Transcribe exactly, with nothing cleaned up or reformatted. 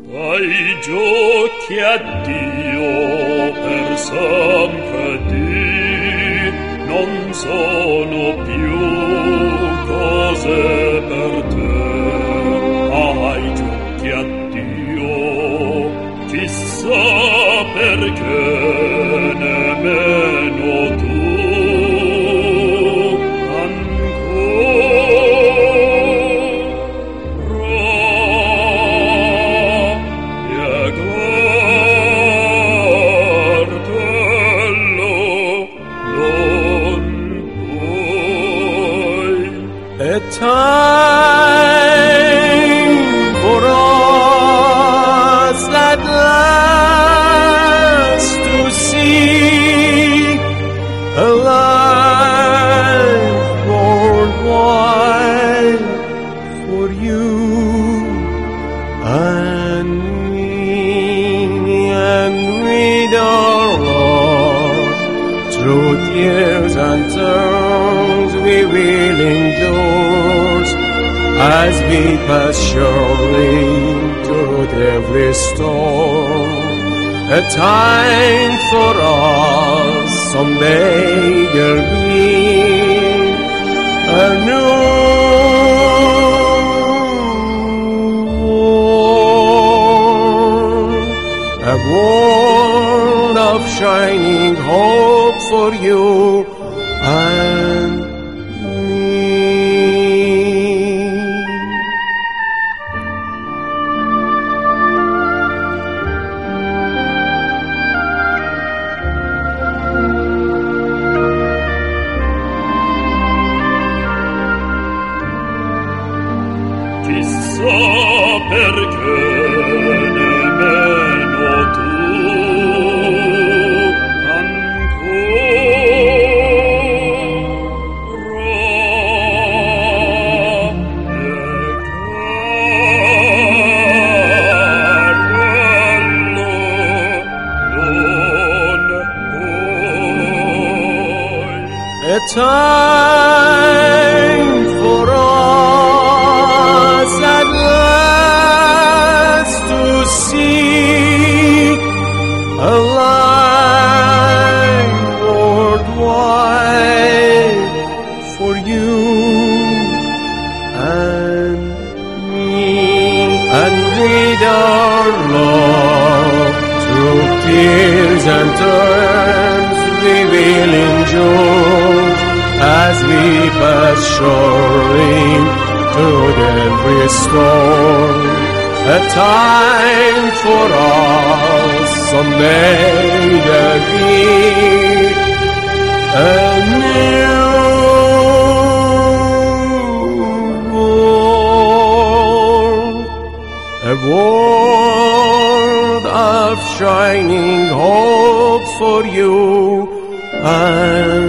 Ai giochi a Dio per sempre di, non sono più cose per te. Ai giochi a Dio, chissà perché nemmeno tu a time for us at last to see a life worldwide for you and me, and with our love through tears and turns we will endure as we pass surely through every storm. A time for us, someday there'll be a new world, a world of shining hope for you and chissà perché nemmeno tu a time for us at last to see a life worldwide for you and me, and with our love through tears and turns we will endure as we pass surely through every storm. A time for us, someday there'll be a new world, a world of shining hope for you and